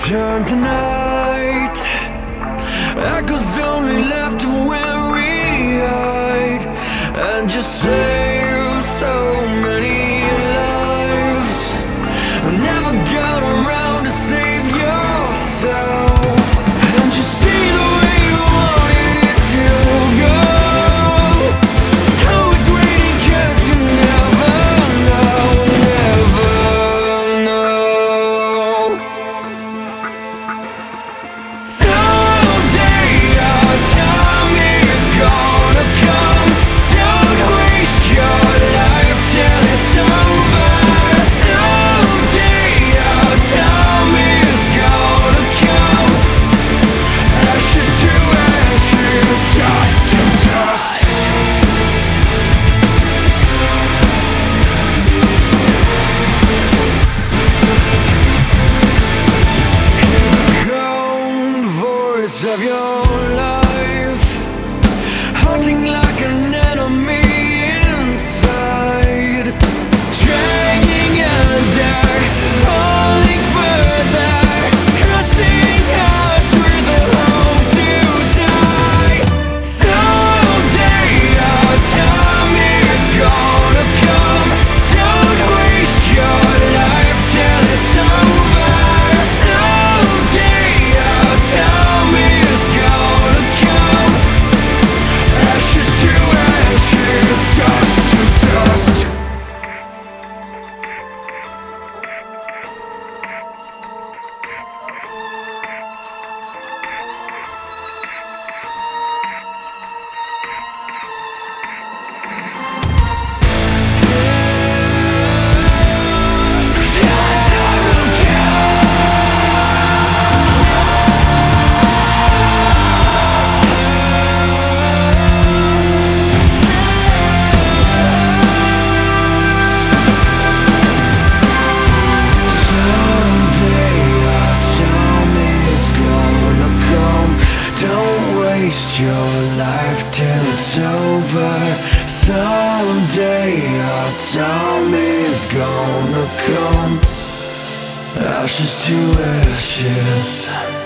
turn to night. Echoes only left of where we hide, and just save so many lives. Never got around to save yourself, and you see the way you wanted it to go. Always waiting 'cause you never know, never know. Someday our time is gonna come. Don't waste your life till it's over. Someday our time is gonna come. Ashes to ashes, dust to dust. Cold voice of your life, haunting like an enemy inside, dragging under, falling further, crossing hearts with the hope to die. Someday our time is gonna come. Don't waste your life till it's over. Someday our time is gonna come. Ashes to ashes, dust to dust. Waste your life till it's over. Someday our time is gonna come. Ashes to ashes.